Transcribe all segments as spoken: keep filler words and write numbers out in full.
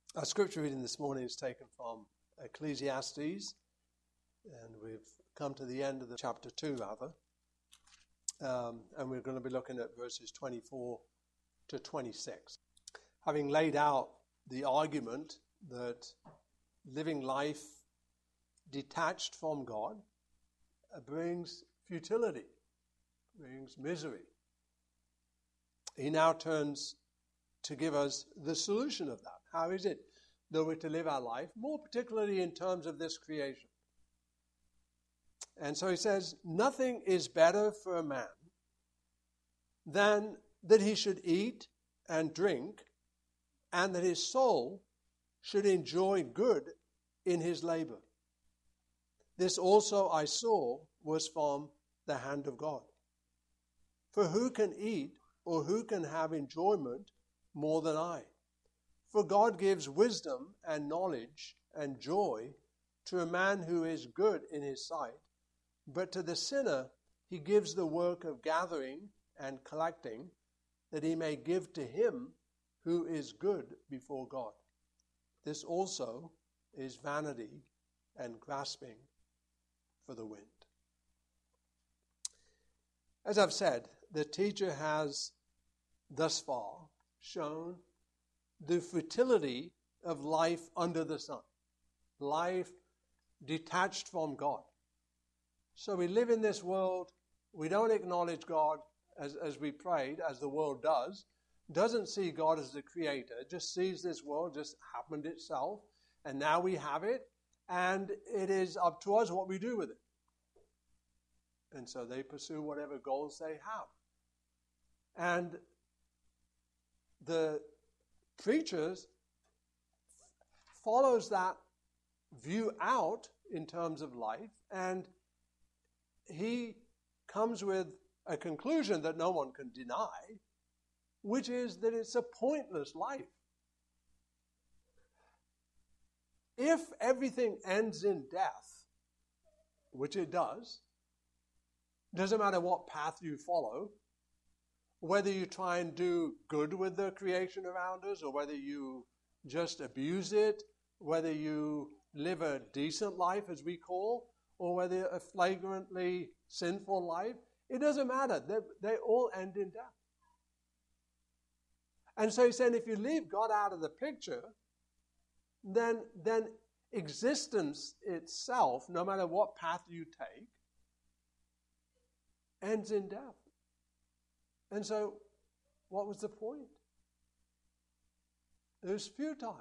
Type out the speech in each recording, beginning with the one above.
Our scripture reading this morning is taken from Ecclesiastes, and we've come to the end of the chapter two, rather. Um, and we're going to be looking at verses twenty-four to twenty-six. Having laid out the argument that living life detached from God uh, brings futility, brings misery, he now turns to give us the solution of that. How is it that we're to live our life, more particularly in terms of this creation? And so he says, nothing is better for a man than that he should eat and drink, and that his soul should enjoy good in his labor. This also I saw was from the hand of God. For who can eat or who can have enjoyment more than I? For God gives wisdom and knowledge and joy to a man who is good in his sight, but to the sinner he gives the work of gathering and collecting, that he may give to him who is good before God. This also is vanity and grasping for the wind. As I've said, the teacher has thus far shown the futility of life under the sun, life detached from God. So we live in this world, we don't acknowledge God as, as we prayed, as the world does, doesn't see God as the creator, just sees this world just happened itself, and now we have it, and it is up to us what we do with it. And so they pursue whatever goals they have. And the preachers follows that view out in terms of life, and he comes with a conclusion that no one can deny, which is that it's a pointless life. If everything ends in death, which it does, doesn't matter what path you follow, whether you try and do good with the creation around us, or whether you just abuse it, whether you live a decent life, as we call, or whether a flagrantly sinful life, it doesn't matter. They, they all end in death. And so he's saying if you leave God out of the picture, then, then existence itself, no matter what path you take, ends in death. And so, what was the point? It was futile.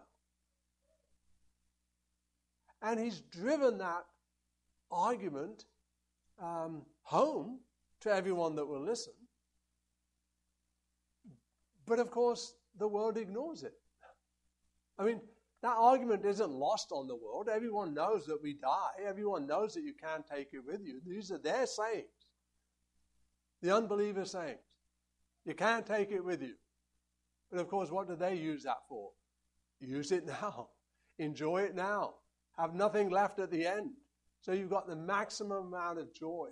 And he's driven that argument um, home to everyone that will listen. But of course, the world ignores it. I mean, that argument isn't lost on the world. Everyone knows that we die. Everyone knows that you can't take it with you. These are their sayings. The unbeliever sayings. You can't take it with you. But of course, what do they use that for? Use it now. Enjoy it now. Have nothing left at the end. So you've got the maximum amount of joy.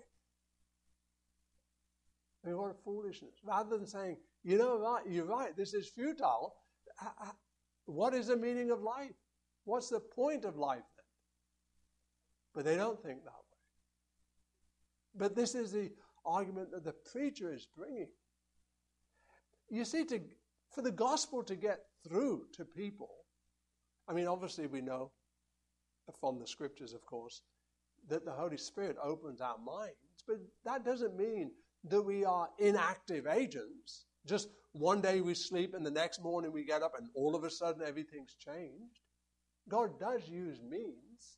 I mean, what a foolishness. Rather than saying, you know what, you're right, this is futile. What is the meaning of life? What's the point of life then? But they don't think that way. But this is the argument that the preacher is bringing. You see, to, for the gospel to get through to people, I mean, obviously we know from the scriptures, of course, that the Holy Spirit opens our minds, but that doesn't mean that we are inactive agents. Just one day we sleep and the next morning we get up and all of a sudden everything's changed. God does use means.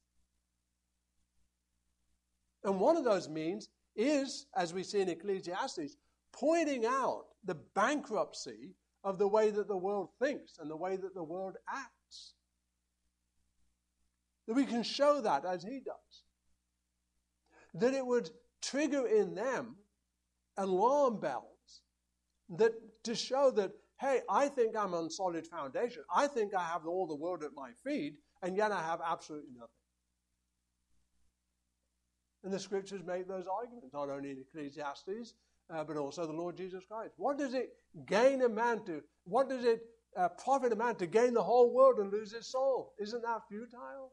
And one of those means is, as we see in Ecclesiastes, pointing out the bankruptcy of the way that the world thinks and the way that the world acts. That we can show that as he does. That it would trigger in them alarm bells that to show that, hey, I think I'm on solid foundation. I think I have all the world at my feet, and yet I have absolutely nothing. And the scriptures make those arguments, not only in Ecclesiastes, uh, but also the Lord Jesus Christ. What does it gain a man to? What does it uh, profit a man to gain the whole world and lose his soul? Isn't that futile?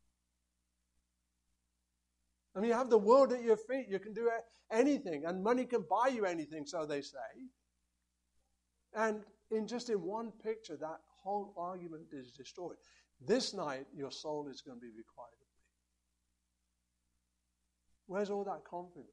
I mean, you have the world at your feet. You can do anything, and money can buy you anything, so they say. And in just in one picture, that whole argument is destroyed. This night, your soul is going to be required of me. Where's all that confidence?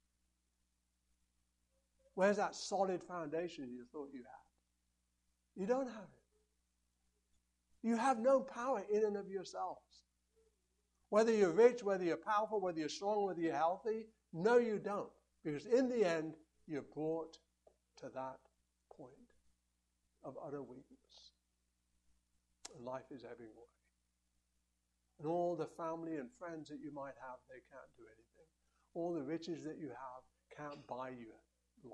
Where's that solid foundation you thought you had? You don't have it. You have no power in and of yourselves. Whether you're rich, whether you're powerful, whether you're strong, whether you're healthy, no, you don't. Because in the end, you're brought to that point of utter weakness. And life is ebbing away. And all the family and friends that you might have, they can't do anything. All the riches that you have can't buy you life.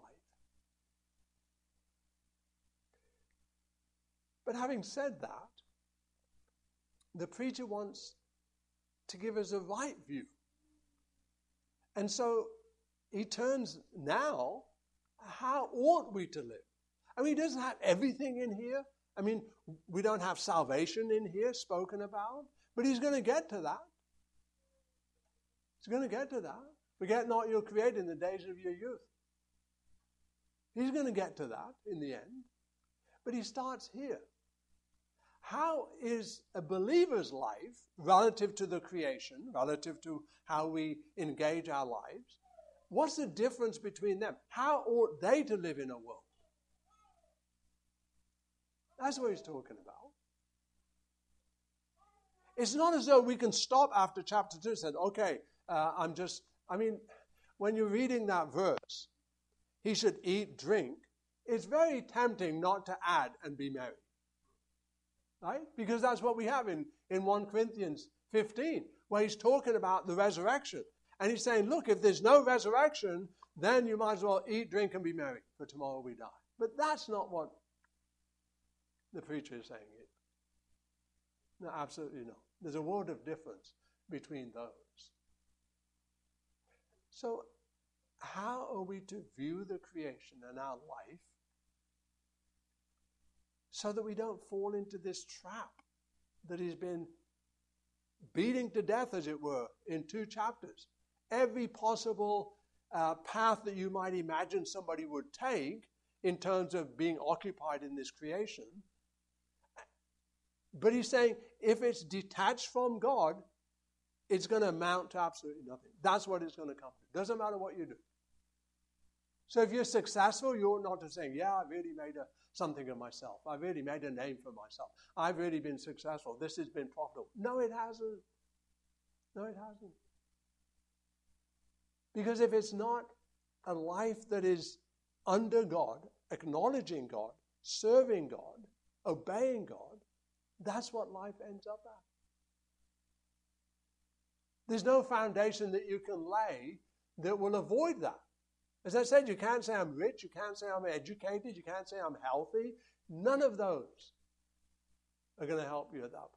But having said that, the preacher wants to give us a right view. And so he turns now, how ought we to live? I mean, he doesn't have everything in here. I mean, we don't have salvation in here spoken about, but he's going to get to that. He's going to get to that. Forget not you're created in the days of your youth. He's going to get to that in the end. But he starts here. How is a believer's life relative to the creation, relative to how we engage our lives? What's the difference between them? How ought they to live in a world? That's what he's talking about. It's not as though we can stop after chapter two and say, okay, uh, I'm just, I mean, when you're reading that verse, he should eat, drink, it's very tempting not to add and be merry. Right? Because that's what we have in, in First Corinthians fifteen, where he's talking about the resurrection. And he's saying, look, if there's no resurrection, then you might as well eat, drink, and be merry, for tomorrow we die. But that's not what the preacher is saying here. No, absolutely not. There's a world of difference between those. So, how are we to view the creation and our life so that we don't fall into this trap that he's been beating to death, as it were, in two chapters? Every possible uh, path that you might imagine somebody would take in terms of being occupied in this creation. But he's saying if it's detached from God, it's going to amount to absolutely nothing. That's what it's going to come to. Doesn't matter what you do. So if you're successful, you ought not to say, yeah, I've really made a, something of myself. I've really made a name for myself. I've really been successful. This has been profitable. No, it hasn't. No, it hasn't. Because if it's not a life that is under God, acknowledging God, serving God, obeying God, that's what life ends up at. There's no foundation that you can lay that will avoid that. As I said, you can't say I'm rich, you can't say I'm educated, you can't say I'm healthy. None of those are going to help you at that point.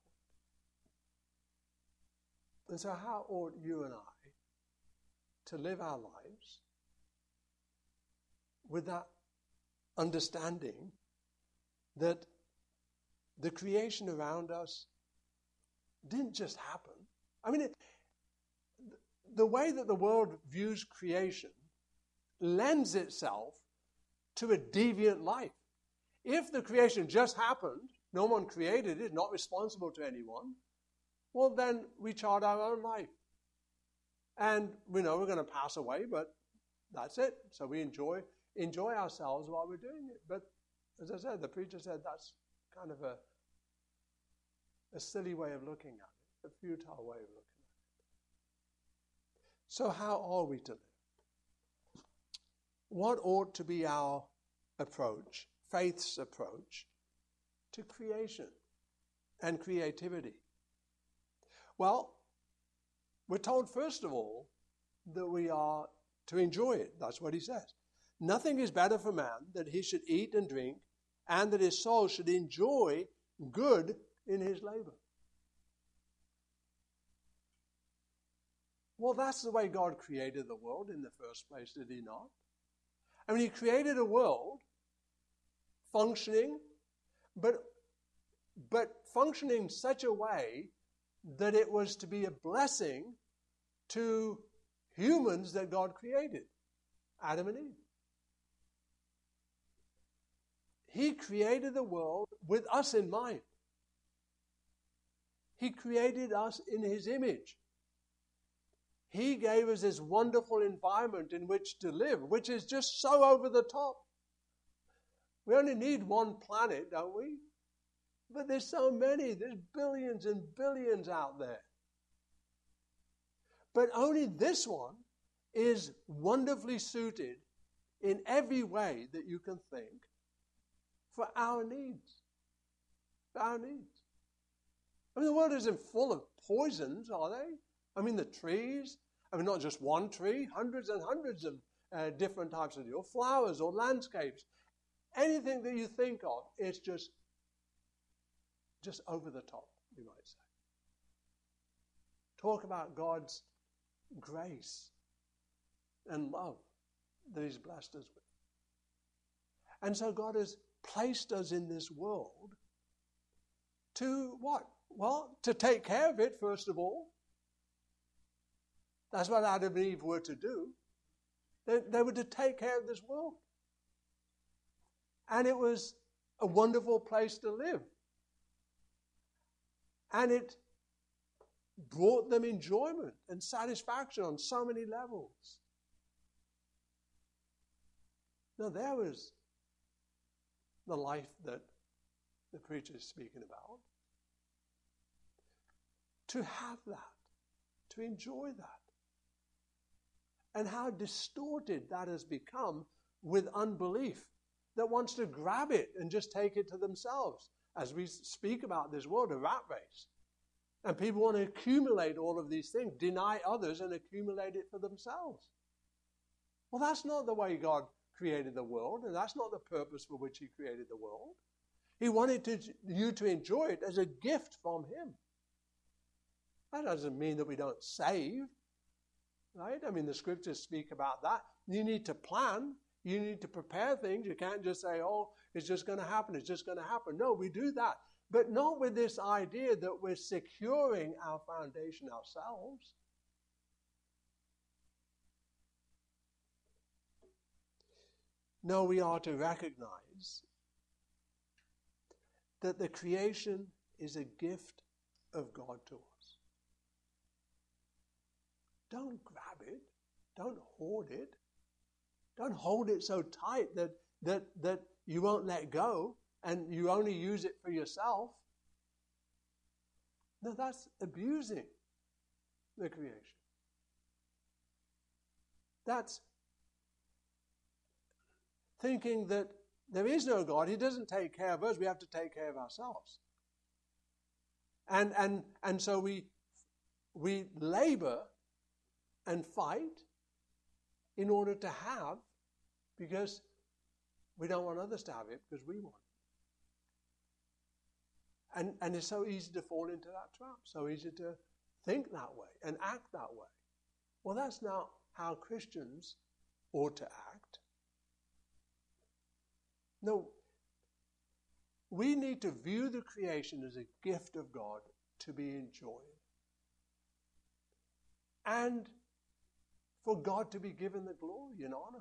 And so how ought you and I to live our lives with that understanding that the creation around us didn't just happen? I mean, it, the way that the world views creation lends itself to a deviant life. If the creation just happened, no one created it, not responsible to anyone, well, then we chart our own life. And we know we're going to pass away, but that's it. So we enjoy enjoy ourselves while we're doing it. But as I said, the preacher said that's kind of a, a silly way of looking at it, a futile way of looking at it. So how are we to live? What ought to be our approach, faith's approach, to creation and creativity? Well, we're told, first of all, that we are to enjoy it. That's what he says. Nothing is better for man that he should eat and drink, and that his soul should enjoy good in his labor. Well, that's the way God created the world in the first place, did he not? I mean, he created a world functioning, but, but functioning such a way that it was to be a blessing to humans that God created, Adam and Eve. He created the world with us in mind. He created us in His image. He gave us this wonderful environment in which to live, which is just so over the top. We only need one planet, don't we? But there's so many. There's billions and billions out there. But only this one is wonderfully suited in every way that you can think for our needs. For our needs. I mean, the world isn't full of poisons, are they? I mean, the trees, I mean, not just one tree, hundreds and hundreds of uh, different types of, or flowers or landscapes. Anything that you think of, it's just, just over the top, you might say. Talk about God's grace and love that He's blessed us with. And so God has placed us in this world to what? Well, to take care of it, first of all. That's what Adam and Eve were to do. They, they were to take care of this world. And it was a wonderful place to live. And it brought them enjoyment and satisfaction on so many levels. Now, there was the life that the preacher is speaking about. To have that, to enjoy that. And how distorted that has become with unbelief that wants to grab it and just take it to themselves. As we speak about this world, a rat race. And people want to accumulate all of these things, deny others and accumulate it for themselves. Well, that's not the way God created the world, and that's not the purpose for which He created the world. He wanted to, you to enjoy it as a gift from Him. That doesn't mean that we don't save, right? I mean, the scriptures speak about that. You need to plan. You need to prepare things. You can't just say, oh, it's just going to happen. It's just going to happen. No, we do that. But not with this idea that we're securing our foundation ourselves. No, we are to recognize that the creation is a gift of God to us. Don't grab it. Don't hoard it. Don't hold it so tight that, that, that you won't let go and you only use it for yourself. No, that's abusing the creation. That's thinking that there is no God. He doesn't take care of us. We have to take care of ourselves. And and and so we we labor and fight in order to have, because we don't want others to have it, because we want it. And, and it's so easy to fall into that trap, so easy to think that way and act that way. Well, that's not how Christians ought to act. No, we need to view the creation as a gift of God to be enjoyed. And for God to be given the glory and honor.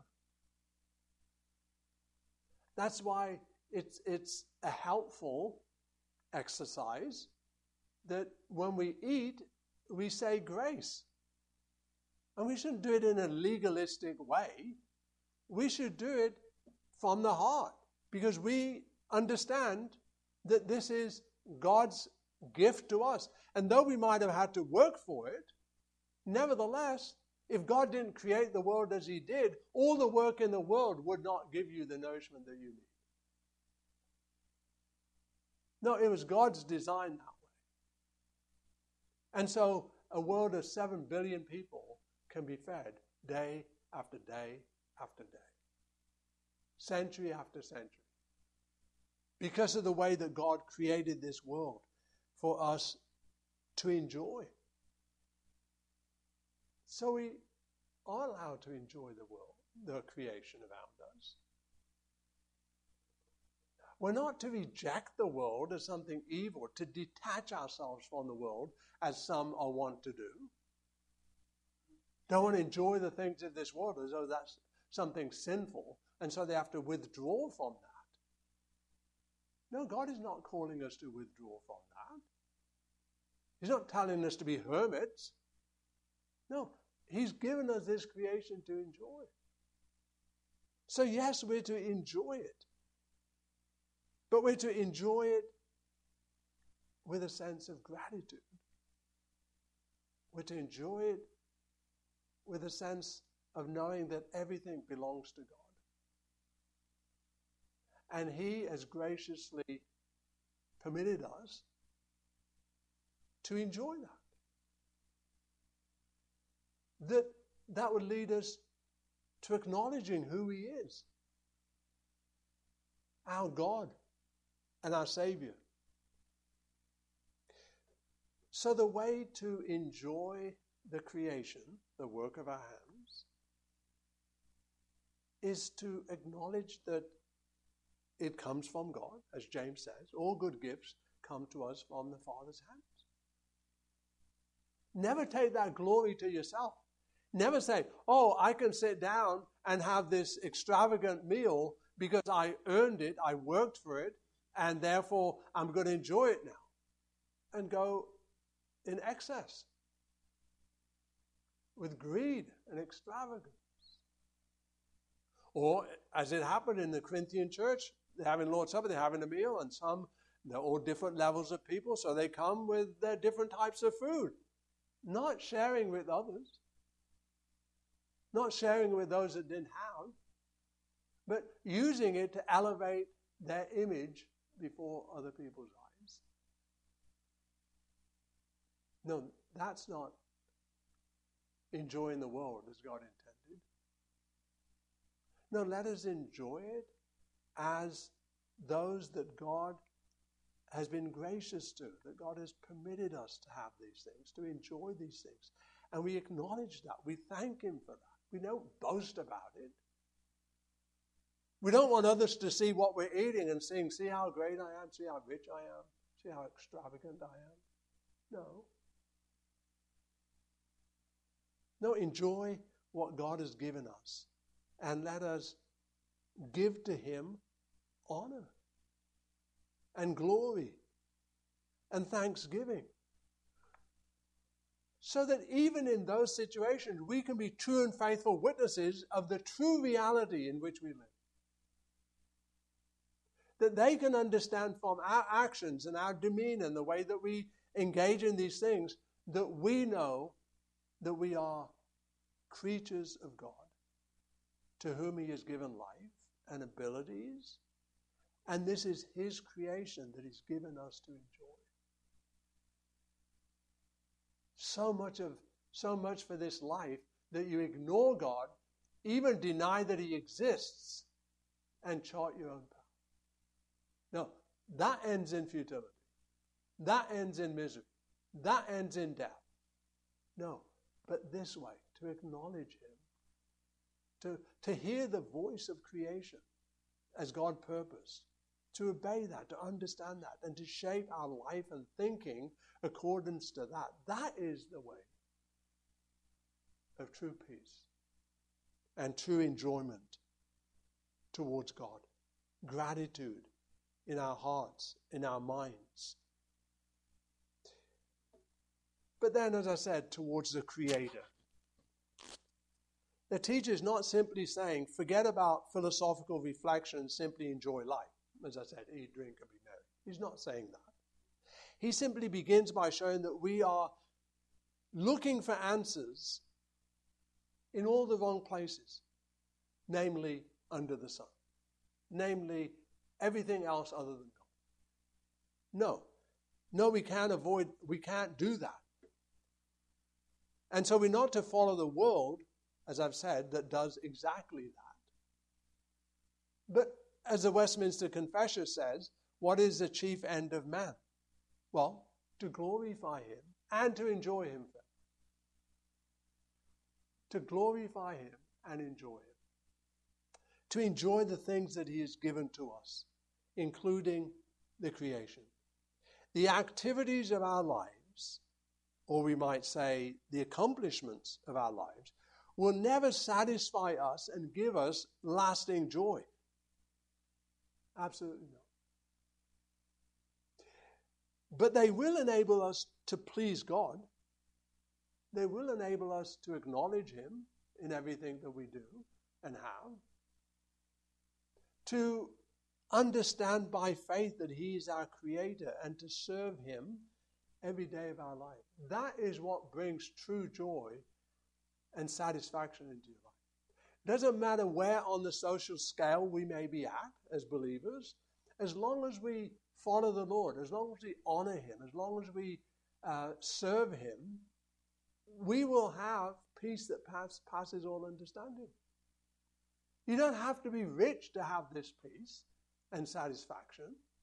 That's why it's, it's a helpful exercise that when we eat, we say grace. And we shouldn't do it in a legalistic way. We should do it from the heart, because we understand that this is God's gift to us. And though we might have had to work for it, nevertheless, if God didn't create the world as He did, all the work in the world would not give you the nourishment that you need. No, it was God's design that way. And so a world of seven billion people can be fed day after day after day, century after century, because of the way that God created this world for us to enjoy. So we are allowed to enjoy the world, the creation around us. We're not to reject the world as something evil, to detach ourselves from the world as some are wont to do. Don't want to enjoy the things of this world as though that's something sinful, and so they have to withdraw from that. No, God is not calling us to withdraw from that. He's not telling us to be hermits. No, He's given us this creation to enjoy. So yes, we're to enjoy it. But we're to enjoy it with a sense of gratitude. We're to enjoy it with a sense of knowing that everything belongs to God. And He has graciously permitted us to enjoy that. That that would lead us to acknowledging who He is, our God and our Savior. So the way to enjoy the creation, the work of our hands, is to acknowledge that it comes from God, as James says. All good gifts come to us from the Father's hands. Never take that glory to yourself. Never say, oh, I can sit down and have this extravagant meal because I earned it, I worked for it, and therefore I'm going to enjoy it now. And go in excess with greed and extravagance. Or, as it happened in the Corinthian church, they're having Lord's Supper, they're having a meal, and some, they're all different levels of people, so they come with their different types of food. Not sharing with others. Not sharing with those that didn't have. But using it to elevate their image before other people's eyes. No, that's not enjoying the world as God intended. No, let us enjoy it as those that God has been gracious to, that God has permitted us to have these things, to enjoy these things. And we acknowledge that. We thank Him for that. We don't boast about it. We don't want others to see what we're eating and saying, see how great I am, see how rich I am, see how extravagant I am. No. No, enjoy what God has given us. And let us give to Him honor and glory and thanksgiving. So that even in those situations, we can be true and faithful witnesses of the true reality in which we live. That they can understand from our actions and our demeanor and the way that we engage in these things, that we know that we are creatures of God, to whom He has given life and abilities, and this is His creation that He's given us to enjoy. So much of, so much for this life that you ignore God, even deny that He exists, and chart your own path. No, that ends in futility. That ends in misery. That ends in death. No, but this way, to acknowledge Him, to, to hear the voice of creation as God purposed, to obey that, to understand that, and to shape our life and thinking accordance to that. That is the way of true peace and true enjoyment towards God. Gratitude in our hearts, in our minds. But then, as I said, towards the Creator. The teacher is not simply saying, forget about philosophical reflection, simply enjoy life. As I said, eat, drink, and be merry. He's not saying that. He simply begins by showing that we are looking for answers in all the wrong places, namely under the sun, namely everything else other than God. No, no, we can't avoid, we can't do that. And so we're not to follow the world, as I've said, that does exactly that. But as the Westminster Confessor says, what is the chief end of man? Well, to glorify Him and to enjoy Him. To glorify Him and enjoy Him. To enjoy the things that He has given to us including the creation. The activities of our lives, or we might say the accomplishments of our lives, will never satisfy us and give us lasting joy. Absolutely not. But they will enable us to please God. They will enable us to acknowledge Him in everything that we do and have. To understand by faith that He is our Creator and to serve Him every day of our life. That is what brings true joy and satisfaction into your life. It doesn't matter where on the social scale we may be at as believers, as long as we follow the Lord, as long as we honor Him, as long as we uh, serve Him, we will have peace that pass, passes all understanding. You don't have to be rich to have this peace and satisfaction.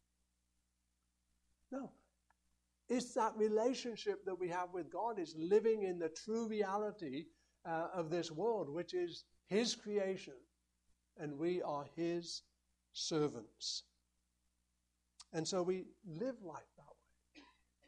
No. It's that relationship that we have with God is living in the true reality uh, of this world, which is His creation, and we are His servants. And so we live life that way.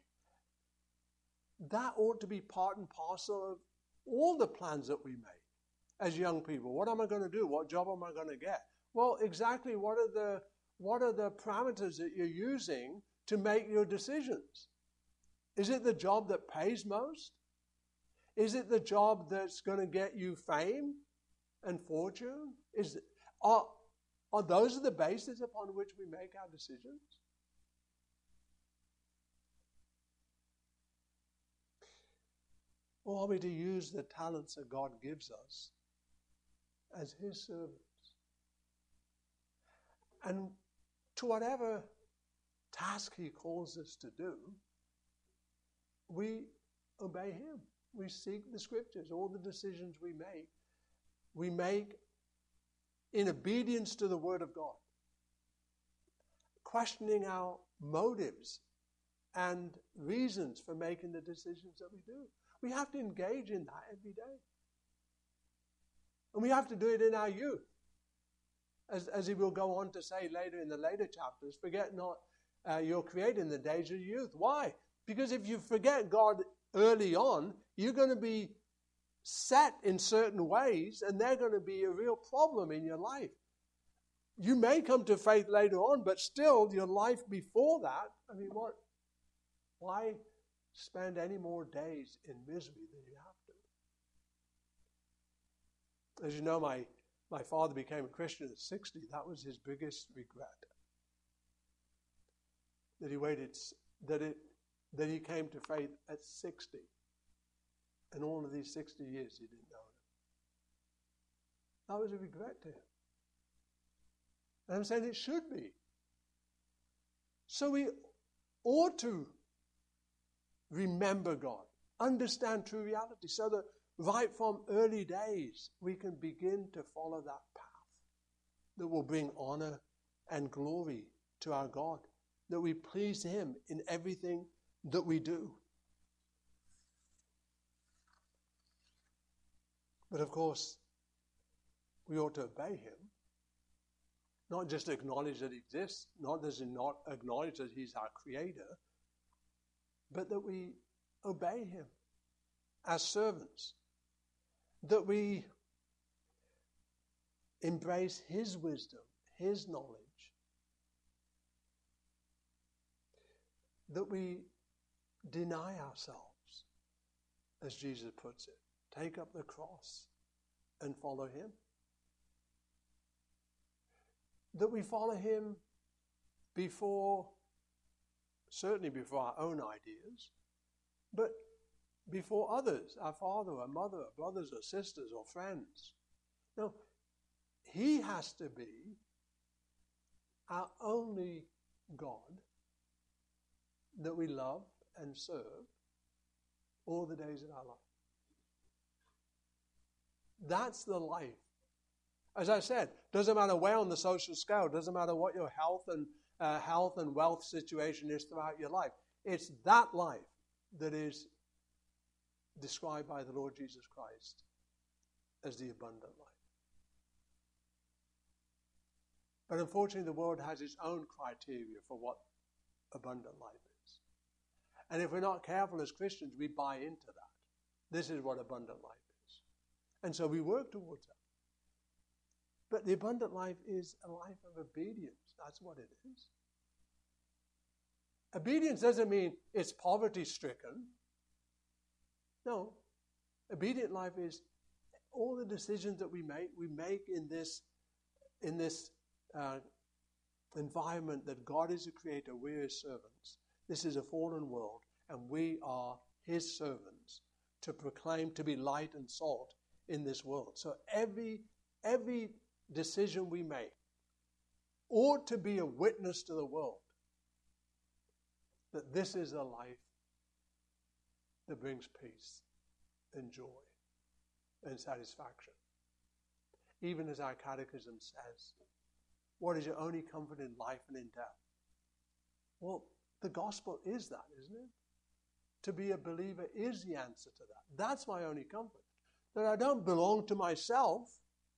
That ought to be part and parcel of all the plans that we make as young people. What am I going to do? What job am I going to get? Well, exactly what are the what are the parameters that you're using to make your decisions? Is it the job that pays most? Is it the job that's going to get you fame and fortune? Is it, are, are those the bases upon which we make our decisions? Or are we to use the talents that God gives us as His servants? And to whatever task He calls us to do, we obey Him. We seek the Scriptures. All the decisions we make, we make in obedience to the Word of God, questioning our motives and reasons for making the decisions that we do. We have to engage in that every day. And we have to do it in our youth. As, as he will go on to say later in the later chapters, forget not uh, your Creator in the days of youth. Why? Because if you forget God early on, you're going to be set in certain ways, and they're going to be a real problem in your life. You may come to faith later on, but still your life before that, I mean, what? Why spend any more days in misery than you have to? As you know, my, my father became a Christian at sixty. That was his biggest regret. That he waited, that it, that he came to faith at sixty. And all of these sixty years he didn't know it. That was a regret to him. And I'm saying it should be. So we ought to remember God, understand true reality, so that right from early days we can begin to follow that path that will bring honor and glory to our God, that we please Him in everything that we do. But of course, we ought to obey Him. Not just acknowledge that He exists, not does He not acknowledge that He's our Creator, but that we obey Him as servants, that we embrace His wisdom, His knowledge, that we deny ourselves, as Jesus puts it, take up the cross and follow Him. That we follow Him before, certainly before our own ideas, but before others, our father, our mother, our brothers or sisters or friends. No, He has to be our only God that we love and serve all the days of our life. That's the life. As I said, doesn't matter where on the social scale, doesn't matter what your health and uh, health and wealth situation is throughout your life. It's that life that is described by the Lord Jesus Christ as the abundant life. But unfortunately, the world has its own criteria for what abundant life is. And if we're not careful as Christians, we buy into that. This is what abundant life is. And so we work towards that. But the abundant life is a life of obedience. That's what it is. Obedience doesn't mean it's poverty-stricken. No. Obedient life is all the decisions that we make, we make in this, in this uh, environment that God is the creator, we're his servants. This is a fallen world, and we are his servants to proclaim, to be light and salt in this world. So every, every decision we make ought to be a witness to the world that this is a life that brings peace and joy and satisfaction. Even as our catechism says, what is your only comfort in life and in death? Well, the gospel is that, isn't it? To be a believer is the answer to that. That's my only comfort. That I don't belong to myself,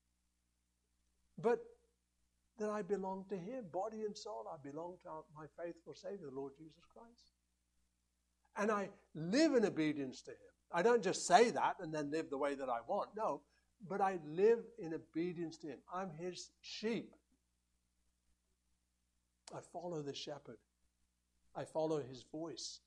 but that I belong to him, body and soul. I belong to my faithful Savior, the Lord Jesus Christ. And I live in obedience to him. I don't just say that and then live the way that I want. No, but I live in obedience to him. I'm his sheep. I follow the shepherd. I follow his voice.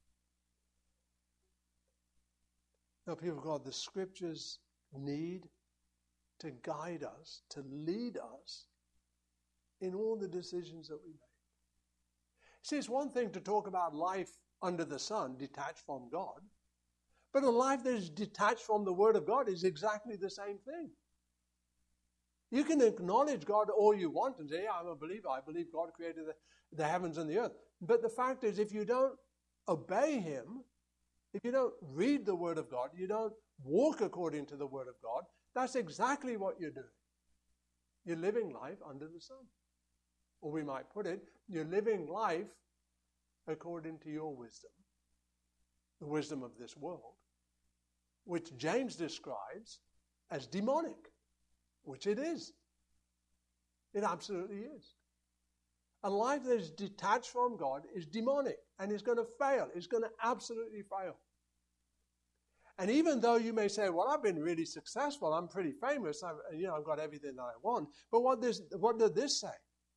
Now, people of God, the scriptures need to guide us, to lead us in all the decisions that we make. See, it's one thing to talk about life under the sun, detached from God, but a life that is detached from the Word of God is exactly the same thing. You can acknowledge God all you want and say, yeah, I'm a believer. I believe God created the, the heavens and the earth. But the fact is, if you don't obey him, if you don't read the Word of God, you don't walk according to the Word of God, that's exactly what you're doing. You're living life under the sun. Or we might put it, you're living life according to your wisdom, the wisdom of this world, which James describes as demonic, which it is. It absolutely is. A life that is detached from God is demonic and is going to fail. It's going to absolutely fail. And even though you may say, well, I've been really successful, I'm pretty famous, I've, you know, I've got everything that I want, but what, this, what did this say?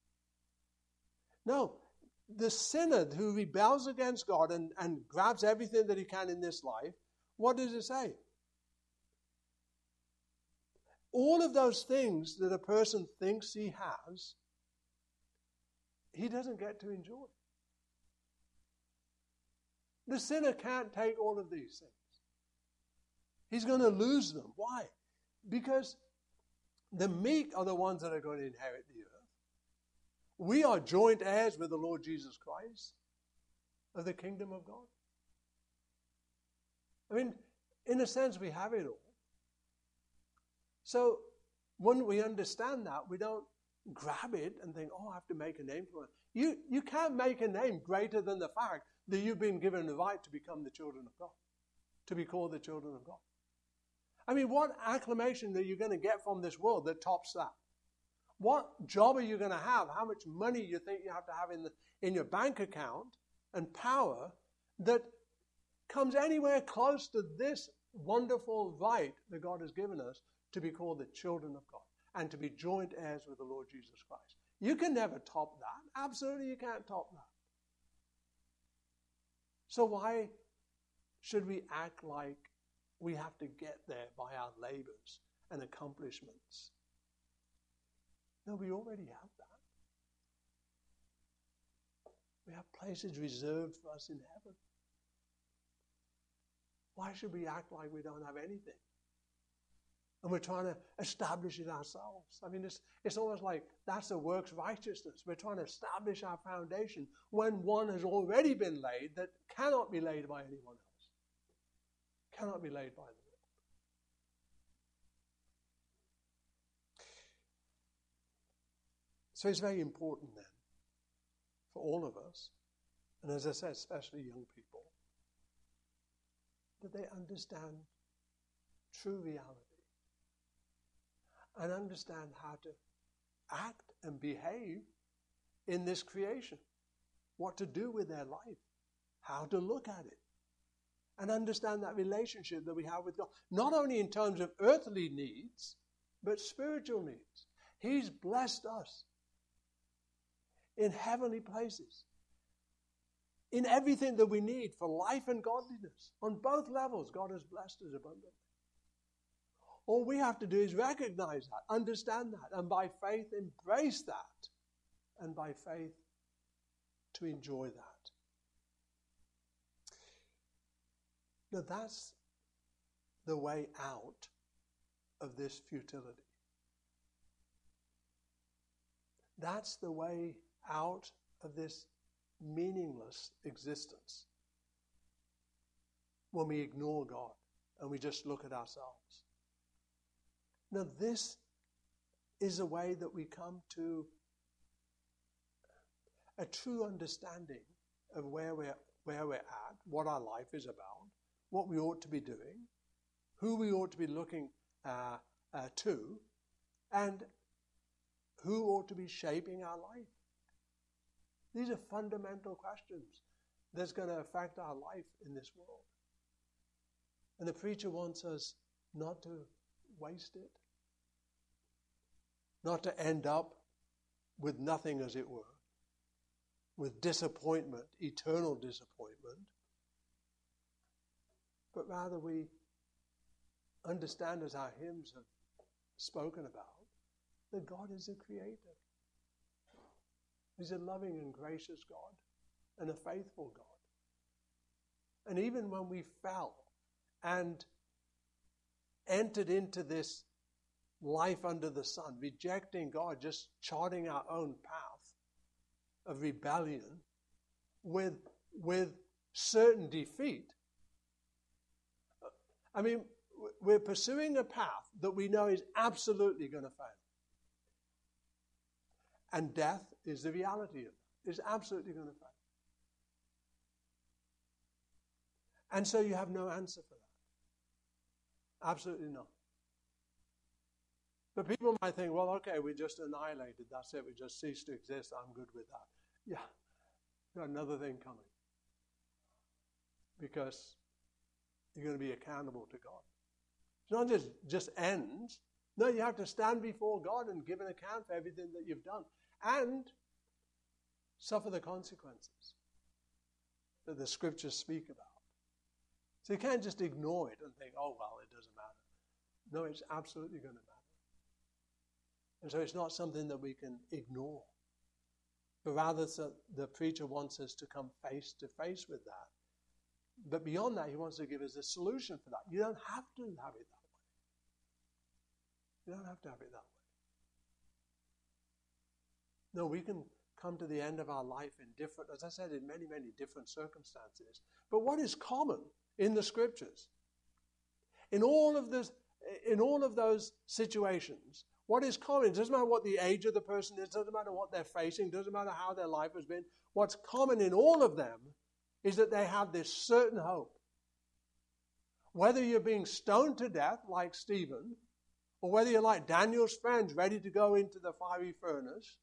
No, the sinner who rebels against God and, and grabs everything that he can in this life, what does it say? All of those things that a person thinks he has, he doesn't get to enjoy. The sinner can't take all of these things. He's going to lose them. Why? Because the meek are the ones that are going to inherit the earth. We are joint heirs with the Lord Jesus Christ of the kingdom of God. I mean, in a sense, we have it all. So when we understand that, we don't grab it and think, oh, I have to make a name for it. You, you can't make a name greater than the fact that you've been given the right to become the children of God, to be called the children of God. I mean, what acclamation are you going to get from this world that tops that? What job are you going to have? How much money you think you have to have in, the, in your bank account and power that comes anywhere close to this wonderful right that God has given us to be called the children of God and to be joint heirs with the Lord Jesus Christ? You can never top that. Absolutely, you can't top that. So why should we act like we have to get there by our labors and accomplishments? No, we already have that. We have places reserved for us in heaven. Why should we act like we don't have anything? And we're trying to establish it ourselves. I mean, it's, it's almost like that's the works righteousness. We're trying to establish our foundation when one has already been laid that cannot be laid by anyone else. Cannot be laid by the Lord. So it's very important then for all of us, and as I said, especially young people, that they understand true reality and understand how to act and behave in this creation, what to do with their life, how to look at it, and understand that relationship that we have with God, not only in terms of earthly needs, but spiritual needs. He's blessed us in heavenly places, in everything that we need for life and godliness. On both levels, God has blessed us abundantly. All we have to do is recognize that, understand that, and by faith embrace that, and by faith to enjoy that. Now that's the way out of this futility. That's the way out of this meaningless existence when we ignore God and we just look at ourselves. Now this is a way that we come to a true understanding of where we're, where we're at, what our life is about, what we ought to be doing, who we ought to be looking uh, uh, to, and who ought to be shaping our life. These are fundamental questions that's going to affect our life in this world. And the preacher wants us not to waste it, not to end up with nothing, as it were, with disappointment, eternal disappointment, but rather we understand, as our hymns have spoken about, that God is a creator. He's a loving and gracious God and a faithful God. And even when we fell and entered into this life under the sun, rejecting God, just charting our own path of rebellion with, with certain defeat. I mean, we're pursuing a path that we know is absolutely going to fail. And death is the reality of it. It's absolutely going to fail. And so you have no answer for that. Absolutely not. But people might think, well, okay, we just annihilated. That's it. We just ceased to exist. I'm good with that. Yeah. Got another thing coming. Because you're going to be accountable to God. It's not just, just ends. No, you have to stand before God and give an account for everything that you've done. And suffer the consequences that the scriptures speak about. So you can't just ignore it and think, oh, well, it doesn't matter. No, it's absolutely going to matter. And so it's not something that we can ignore. But rather, so the preacher wants us to come face to face with that. But beyond that, he wants to give us a solution for that. You don't have to have it that way. You don't have to have it that way. No, we can come to the end of our life in different, as I said, in many, many different circumstances. But what is common in the scriptures? In all of this, in all of those situations, what is common? It doesn't matter what the age of the person is, doesn't matter what they're facing, doesn't matter how their life has been. What's common in all of them is that they have this certain hope. Whether you're being stoned to death like Stephen, or whether you're like Daniel's friends ready to go into the fiery furnace,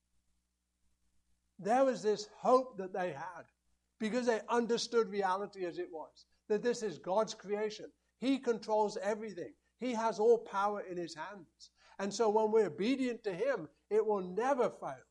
there was this hope that they had because they understood reality as it was, that this is God's creation. He controls everything. He has all power in his hands. And so when we're obedient to him, it will never fail.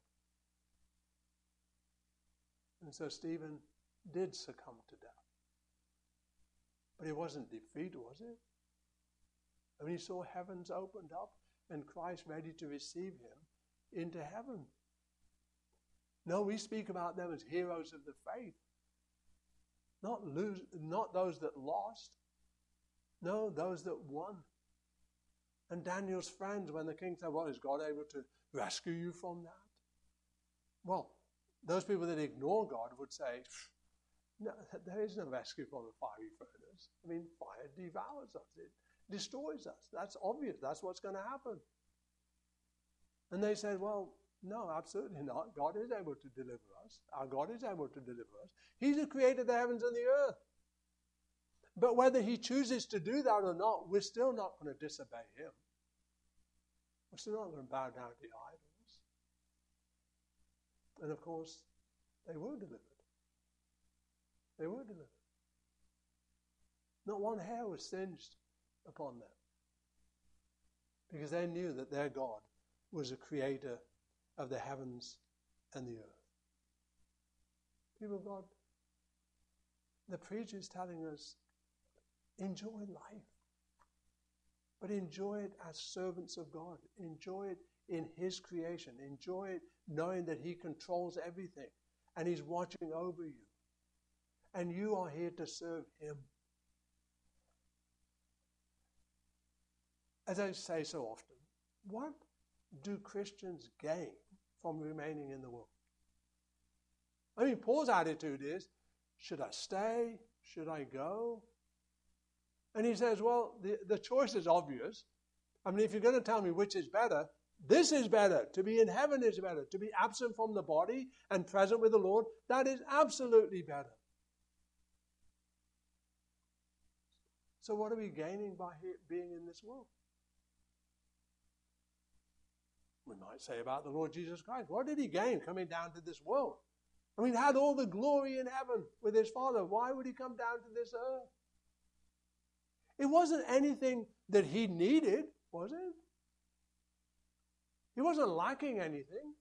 And so Stephen did succumb to death. But it wasn't defeat, was it? I mean, he saw heavens opened up and Christ ready to receive him into heaven. No, we speak about them as heroes of the faith. Not lose, not those that lost. No, those that won. And Daniel's friends, when the king said, well, is God able to rescue you from that? Well, those people that ignore God would say, no, there is no rescue from the fiery furnace. I mean, fire devours us. It destroys us. That's obvious. That's what's going to happen. And they said, well, no, absolutely not. God is able to deliver us. Our God is able to deliver us. He's who created the heavens and the earth. But whether he chooses to do that or not, we're still not going to disobey him. We're still not going to bow down to the idols. And of course, they were delivered. They were delivered. Not one hair was singed upon them, because they knew that their God was the creator of the heavens and the earth. People of God, the preacher is telling us, enjoy life. But enjoy it as servants of God. Enjoy it in His creation. Enjoy it knowing that He controls everything and He's watching over you. And you are here to serve Him. As I say so often, what do Christians gain from remaining in the world? I mean, Paul's attitude is, should I stay? Should I go? And he says, well, the, the choice is obvious. I mean, if you're going to tell me which is better, this is better. To be in heaven is better. To be absent from the body and present with the Lord, that is absolutely better. So what are we gaining by being in this world? We might say about the Lord Jesus Christ, what did He gain coming down to this world? I mean, He had all the glory in heaven with His Father. Why would He come down to this earth? It wasn't anything that He needed, was it? He wasn't lacking anything.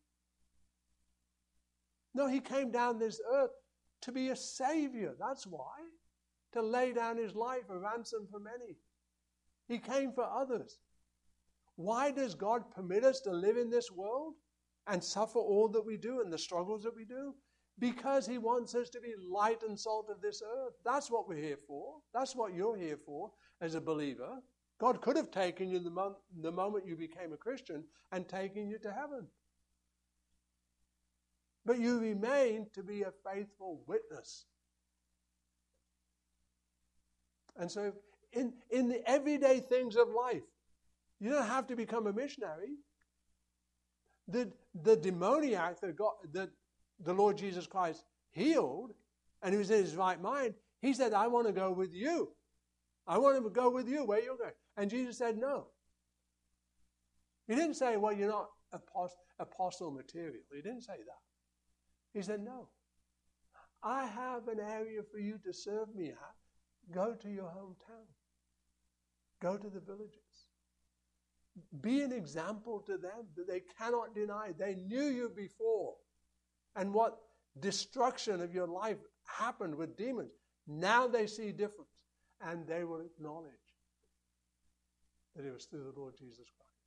No, He came down this earth to be a Savior. That's why. To lay down His life, a ransom for many. He came for others. Why does God permit us to live in this world and suffer all that we do and the struggles that we do? Because He wants us to be light and salt of this earth. That's what we're here for. That's what you're here for as a believer. God could have taken you the, mo- the moment you became a Christian and taken you to heaven. But you remain to be a faithful witness. And so in, in the everyday things of life, you don't have to become a missionary. The, the demoniac that, got, that the Lord Jesus Christ healed, and he was in his right mind, he said, I want to go with you. I want to go with you where you're going. And Jesus said, no. He didn't say, well, you're not apost- apostle material. He didn't say that. He said, no. I have an area for you to serve me at. Go to your hometown. Go to the villages. Be an example to them that they cannot deny. They knew you before. And what destruction of your life happened with demons. Now they see difference. And they will acknowledge that it was through the Lord Jesus Christ.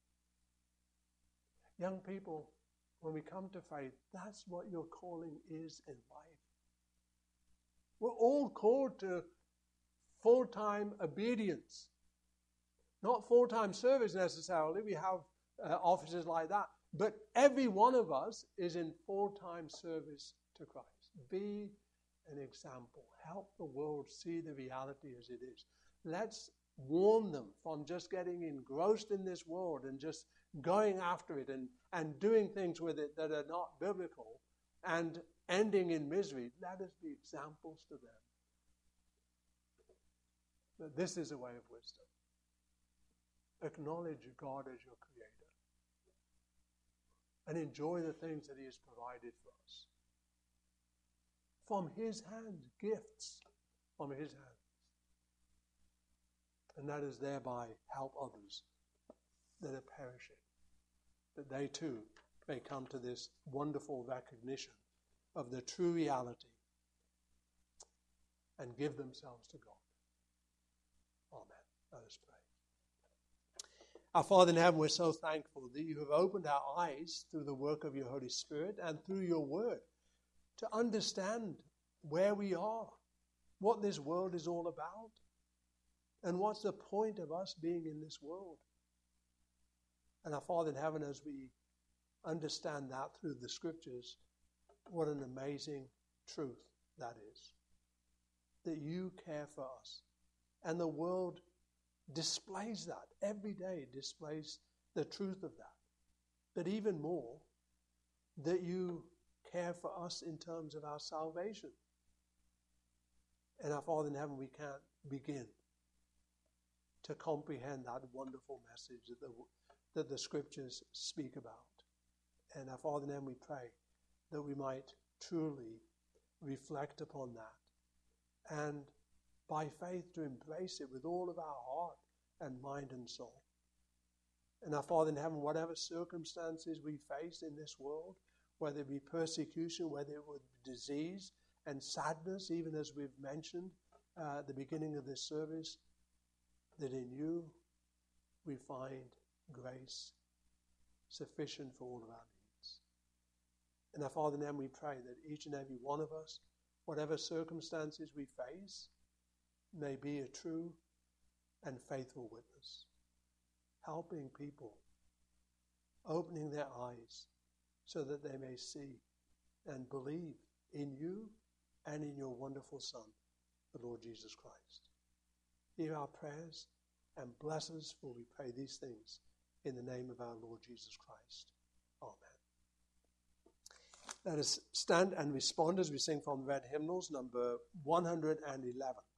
Young people, when we come to faith, that's what your calling is in life. We're all called to full-time obedience. Not full-time service necessarily. We have uh, offices like that. But every one of us is in full-time service to Christ. Be an example. Help the world see the reality as it is. Let's warn them from just getting engrossed in this world and just going after it and, and doing things with it that are not biblical and ending in misery. Let us be examples to them. That this is a way of wisdom. Acknowledge God as your creator. And enjoy the things that He has provided for us. From His hand, gifts from His hand. And that is thereby help others that are perishing. That they too may come to this wonderful recognition of the true reality and give themselves to God. Amen. Let us pray. Our Father in heaven, we're so thankful that you have opened our eyes through the work of your Holy Spirit and through your word to understand where we are, what this world is all about, and what's the point of us being in this world. And our Father in heaven, as we understand that through the Scriptures, what an amazing truth that is. That you care for us. And the world displays that. Every day displays the truth of that. But even more, that you care for us in terms of our salvation. And our Father in heaven, we can't begin to comprehend that wonderful message that the, that the Scriptures speak about. And our Father in heaven, we pray that we might truly reflect upon that and by faith to embrace it with all of our heart and mind and soul. And our Father in heaven, whatever circumstances we face in this world, whether it be persecution, whether it would be disease and sadness, even as we've mentioned uh, at the beginning of this service, that in you we find grace sufficient for all of our needs. And our Father in heaven, we pray that each and every one of us, whatever circumstances we face, may be a true and faithful witness, helping people, opening their eyes so that they may see and believe in you and in your wonderful Son, the Lord Jesus Christ. Hear our prayers and bless us, for we pray these things in the name of our Lord Jesus Christ. Amen. Let us stand and respond as we sing from Red Hymnals, number one hundred eleven.